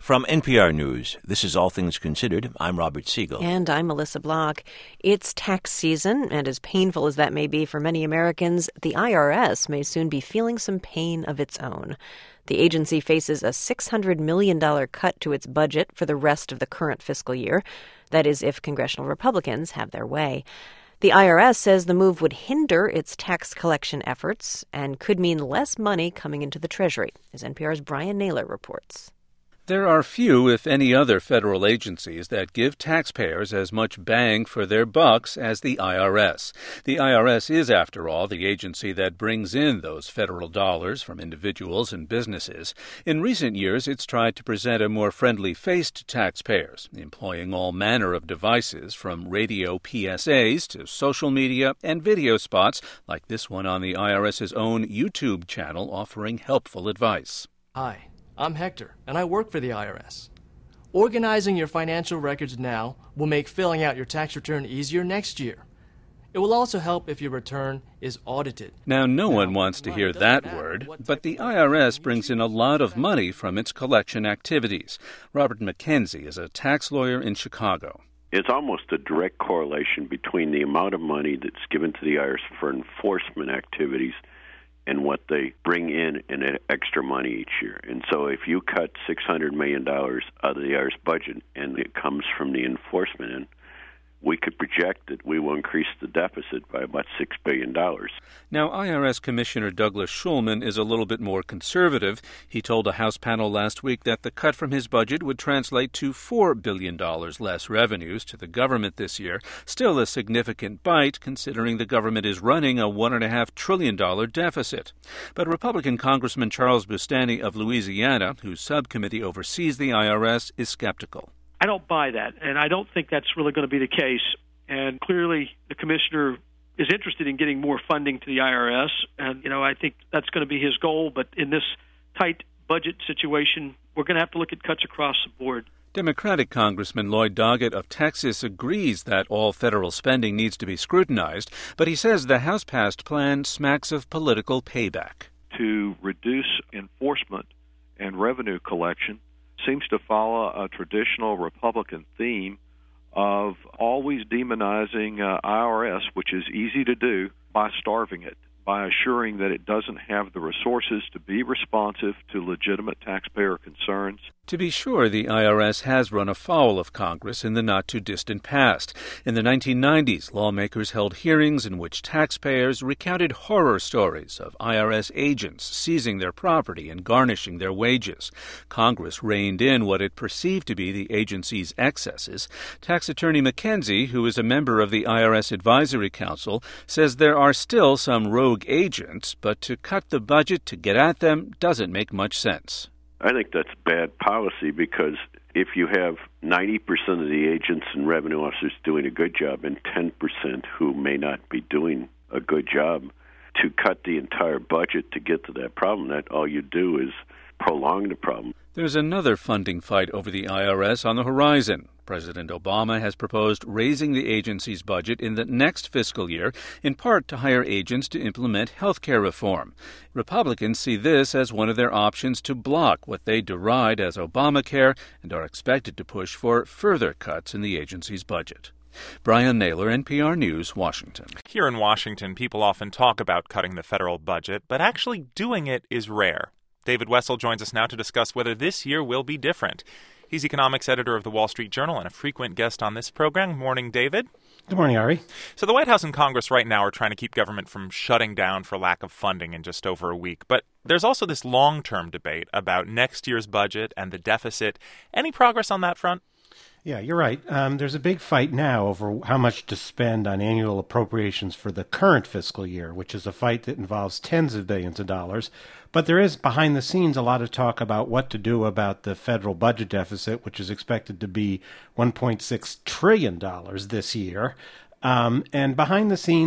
From NPR News, this is All Things Considered. I'm Robert Siegel. And I'm Melissa Block. It's tax season, and as painful as that may be for many Americans, the IRS may soon be feeling some pain of its own. The agency faces a $600 million cut to its budget for the rest of the current fiscal year. That is, if congressional Republicans have their way. The IRS says the move would hinder its tax collection efforts and could mean less money coming into the Treasury, as NPR's Brian Naylor reports. There are few, if any, other federal agencies that give taxpayers as much bang for their bucks as the IRS. The IRS is, after all, the agency that brings in those federal dollars from individuals and businesses. In recent years, it's tried to present a more friendly face to taxpayers, employing all manner of devices, from radio PSAs to social media and video spots, like this one on the IRS's own YouTube channel offering helpful advice. Hi. I'm Hector, and I work for the IRS. Organizing your financial records now will make filling out your tax return easier next year. It will also help if your return is audited. Now, no one wants to hear that word, but the IRS brings in a lot of money from its collection activities. Robert McKenzie is a tax lawyer in Chicago. It's almost a direct correlation between the amount of money that's given to the IRS for enforcement activities and what they bring in extra money each year. And so if you cut $600 million out of the IRS budget and it comes from the enforcement end, we could project that we will increase the deficit by about $6 billion. Now, IRS Commissioner Douglas Shulman is a little bit more conservative. He told a House panel last week that the cut from his budget would translate to $4 billion less revenues to the government this year. Still a significant bite, considering the government is running a $1.5 trillion deficit. But Republican Congressman Charles Boustany of Louisiana, whose subcommittee oversees the IRS, is skeptical. I don't buy that, and I don't think that's really going to be the case. And clearly, the commissioner is interested in getting more funding to the IRS, and I think that's going to be his goal. But in this tight budget situation, we're going to have to look at cuts across the board. Democratic Congressman Lloyd Doggett of Texas agrees that all federal spending needs to be scrutinized, but he says the House-passed plan smacks of political payback. To reduce enforcement and revenue collection seems to follow a traditional Republican theme of always demonizing IRS, which is easy to do, by starving it, by assuring that it doesn't have the resources to be responsive to legitimate taxpayer concerns. To be sure, the IRS has run afoul of Congress in the not-too-distant past. In the 1990s, lawmakers held hearings in which taxpayers recounted horror stories of IRS agents seizing their property and garnishing their wages. Congress reined in what it perceived to be the agency's excesses. Tax attorney McKenzie, who is a member of the IRS Advisory Council, says there are still some rogue agents, but to cut the budget to get at them doesn't make much sense. I think that's bad policy, because if you have 90% of the agents and revenue officers doing a good job and 10% who may not be doing a good job, to cut the entire budget to get to that problem, that all you do is prolong the problem. There's another funding fight over the IRS on the horizon. President Obama has proposed raising the agency's budget in the next fiscal year, in part to hire agents to implement health care reform. Republicans see this as one of their options to block what they deride as Obamacare and are expected to push for further cuts in the agency's budget. Brian Naylor, NPR News, Washington. Here in Washington, people often talk about cutting the federal budget, but actually doing it is rare. David Wessel joins us now to discuss whether this year will be different. He's economics editor of the Wall Street Journal and a frequent guest on this program. Morning, David. Good morning, Ari. So the White House and Congress right now are trying to keep government from shutting down for lack of funding in just over a week. But there's also this long-term debate about next year's budget and the deficit. Any progress on that front? Yeah, you're right. There's a big fight now over how much to spend on annual appropriations for the current fiscal year, which is a fight that involves tens of billions of dollars. But there is, behind the scenes, a lot of talk about what to do about the federal budget deficit, which is expected to be $1.6 trillion this year. And behind the scenes,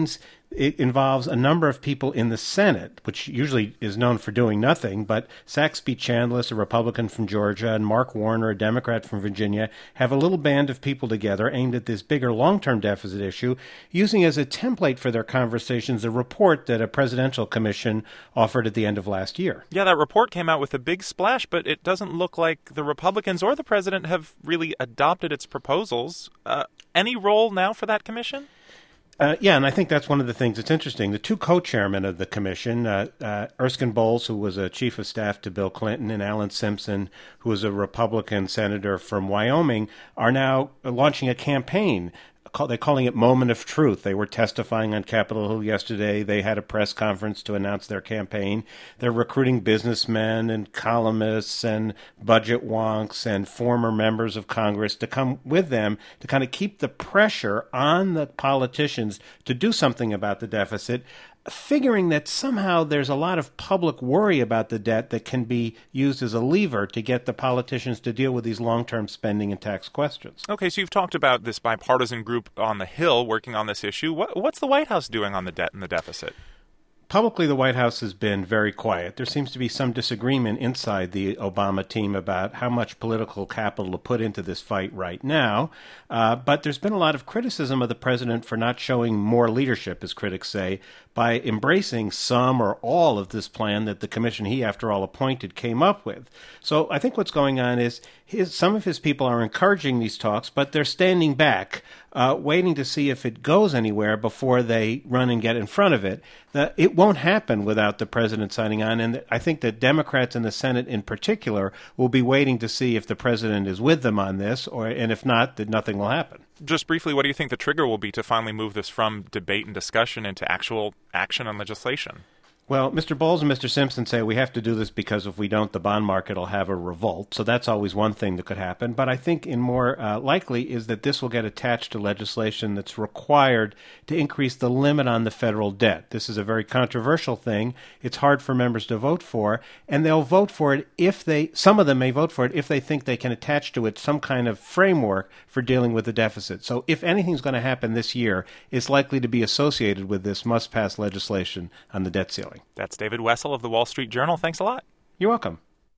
It involves a number of people in the Senate, which usually is known for doing nothing, but Saxby Chambliss, a Republican from Georgia, and Mark Warner, a Democrat from Virginia, have a little band of people together aimed at this bigger long-term deficit issue, using as a template for their conversations a report that a presidential commission offered at the end of last year. Yeah, that report came out with a big splash, but it doesn't look like the Republicans or the president have really adopted its proposals. Any role now for that commission? Yeah, and I think that's one of the things that's interesting. The two co-chairmen of the commission, Erskine Bowles, who was a chief of staff to Bill Clinton, and Alan Simpson, who was a Republican senator from Wyoming, are now launching a campaign. They're calling it Moment of Truth. They were testifying on Capitol Hill yesterday. They had a press conference to announce their campaign. They're recruiting businessmen and columnists and budget wonks and former members of Congress to come with them to kind of keep the pressure on the politicians to do something about the deficit, figuring that somehow there's a lot of public worry about the debt that can be used as a lever to get the politicians to deal with these long-term spending and tax questions. Okay, so you've talked about this bipartisan group on the Hill working on this issue. What's the White House doing on the debt and the deficit? Publicly, the White House has been very quiet. There seems to be some disagreement inside the Obama team about how much political capital to put into this fight right now. But there's been a lot of criticism of the president for not showing more leadership, as critics say, by embracing some or all of this plan that the commission he, after all, appointed came up with. So I think what's going on is some of his people are encouraging these talks, but they're standing back, waiting to see if it goes anywhere before they run and get in front of it. It won't happen without the president signing on, and I think that Democrats in the Senate in particular will be waiting to see if the president is with them on this, and if not, that nothing will happen. Just briefly, what do you think the trigger will be to finally move this from debate and discussion into actual action and legislation? Well, Mr. Bowles and Mr. Simpson say we have to do this because if we don't, the bond market will have a revolt. So that's always one thing that could happen. But I think more likely is that this will get attached to legislation that's required to increase the limit on the federal debt. This is a very controversial thing. It's hard for members to vote for, and they'll vote for it some of them may vote for it if they think they can attach to it some kind of framework for dealing with the deficit. So if anything's going to happen this year, it's likely to be associated with this must-pass legislation on the debt ceiling. That's David Wessel of the Wall Street Journal. Thanks a lot. You're welcome.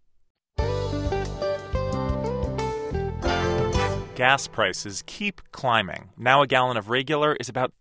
Gas prices keep climbing. Now a gallon of regular is about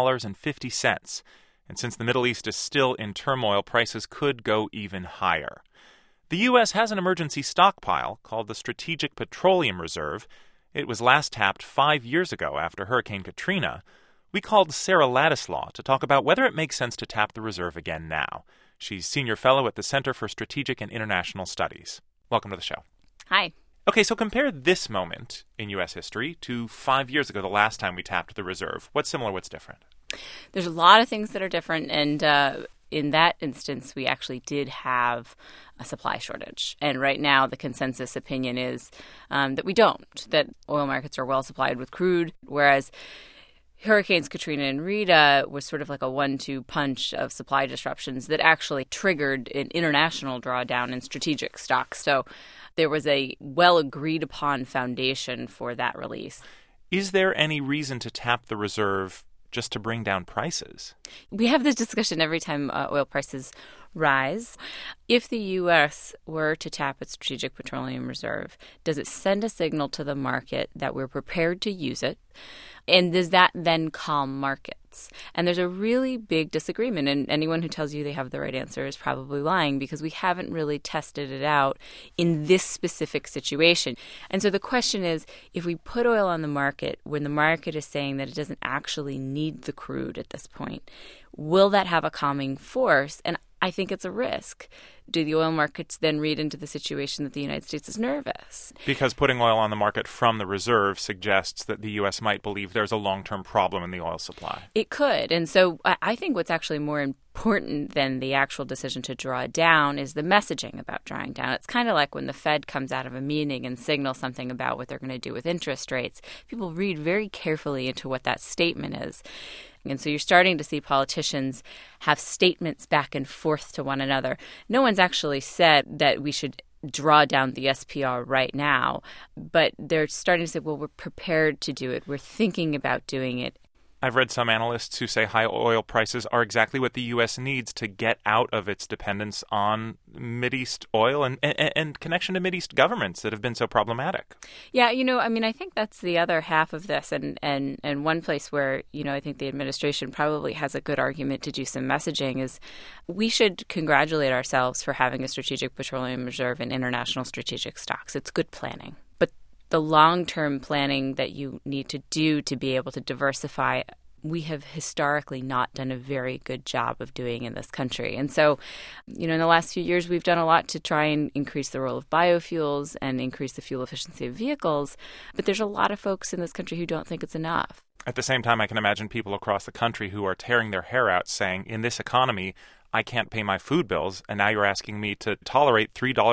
$3.50. And since the Middle East is still in turmoil, prices could go even higher. The U.S. has an emergency stockpile called the Strategic Petroleum Reserve. It was last tapped 5 years ago after Hurricane Katrina. We called Sarah Ladislaw to talk about whether it makes sense to tap the reserve again now. She's senior fellow at the Center for Strategic and International Studies. Welcome to the show. Hi. Okay, so compare this moment in U.S. history to 5 years ago, the last time we tapped the reserve. What's similar, what's different? There's a lot of things that are different, and in that instance, we actually did have a supply shortage. And right now, the consensus opinion is that we don't, that oil markets are well supplied with crude, whereas Hurricanes Katrina and Rita was sort of like a 1-2 punch of supply disruptions that actually triggered an international drawdown in strategic stocks. So there was a well-agreed-upon foundation for that release. Is there any reason to tap the reserve just to bring down prices? We have this discussion every time oil prices rise. If the U.S. were to tap its Strategic Petroleum Reserve, does it send a signal to the market that we're prepared to use it? And does that then calm markets? And there's a really big disagreement, and anyone who tells you they have the right answer is probably lying because we haven't really tested it out in this specific situation. And so the question is, if we put oil on the market when the market is saying that it doesn't actually need the crude at this point, will that have a calming force? And I think it's a risk. Do the oil markets then read into the situation that the United States is nervous? Because putting oil on the market from the reserve suggests that the U.S. might believe there's a long-term problem in the oil supply. It could. And so I think what's actually more important than the actual decision to draw down is the messaging about drawing down. It's kind of like when the Fed comes out of a meeting and signals something about what they're going to do with interest rates. People read very carefully into what that statement is. And so you're starting to see politicians have statements back and forth to one another. No one's actually said that we should draw down the SPR right now, but they're starting to say, well, we're prepared to do it. We're thinking about doing it. I've read some analysts who say high oil prices are exactly what the U.S. needs to get out of its dependence on Mideast oil and connection to Mideast governments that have been so problematic. Yeah, I think that's the other half of this. And one place where, I think the administration probably has a good argument to do some messaging is we should congratulate ourselves for having a strategic petroleum reserve in international strategic stocks. It's good planning. But the long-term planning that you need to do to be able to diversify, we have historically not done a very good job of doing in this country. And so, in the last few years, we've done a lot to try and increase the role of biofuels and increase the fuel efficiency of vehicles. But there's a lot of folks in this country who don't think it's enough. At the same time, I can imagine people across the country who are tearing their hair out saying, in this economy, I can't pay my food bills, and now you're asking me to tolerate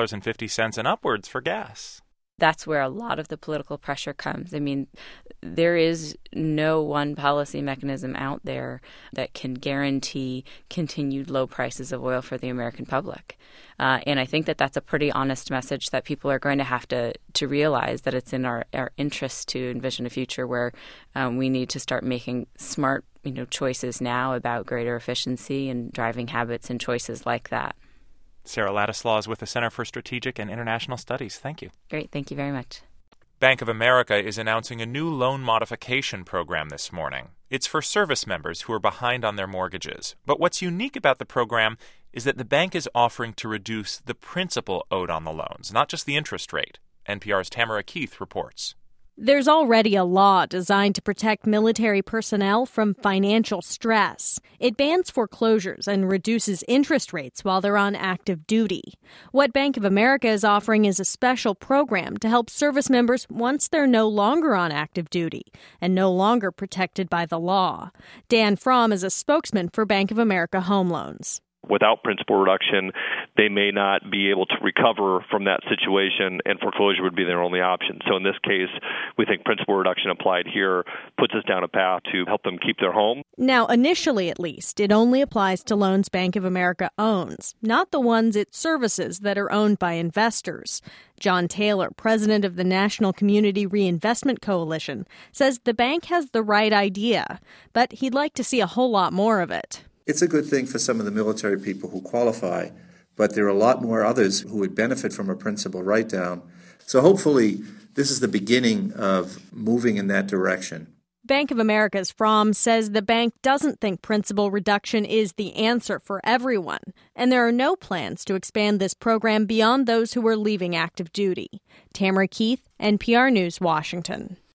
$3.50 and upwards for gas. That's where a lot of the political pressure comes. I mean, there is no one policy mechanism out there that can guarantee continued low prices of oil for the American public. And I think that that's a pretty honest message that people are going to have to realize that it's in our interest to envision a future where we need to start making smart choices now about greater efficiency and driving habits and choices like that. Sarah Ladislaw is with the Center for Strategic and International Studies. Thank you. Great. Thank you very much. Bank of America is announcing a new loan modification program this morning. It's for service members who are behind on their mortgages. But what's unique about the program is that the bank is offering to reduce the principal owed on the loans, not just the interest rate. NPR's Tamara Keith reports. There's already a law designed to protect military personnel from financial stress. It bans foreclosures and reduces interest rates while they're on active duty. What Bank of America is offering is a special program to help service members once they're no longer on active duty and no longer protected by the law. Dan Fromm is a spokesman for Bank of America Home Loans. Without principal reduction, they may not be able to recover from that situation, and foreclosure would be their only option. So in this case, we think principal reduction applied here puts us down a path to help them keep their home. Now, initially at least, it only applies to loans Bank of America owns, not the ones it services that are owned by investors. John Taylor, president of the National Community Reinvestment Coalition, says the bank has the right idea, but he'd like to see a whole lot more of it. It's a good thing for some of the military people who qualify, but there are a lot more others who would benefit from a principal write-down. So hopefully this is the beginning of moving in that direction. Bank of America's Fromm says the bank doesn't think principal reduction is the answer for everyone, and there are no plans to expand this program beyond those who are leaving active duty. Tamara Keith, NPR News, Washington.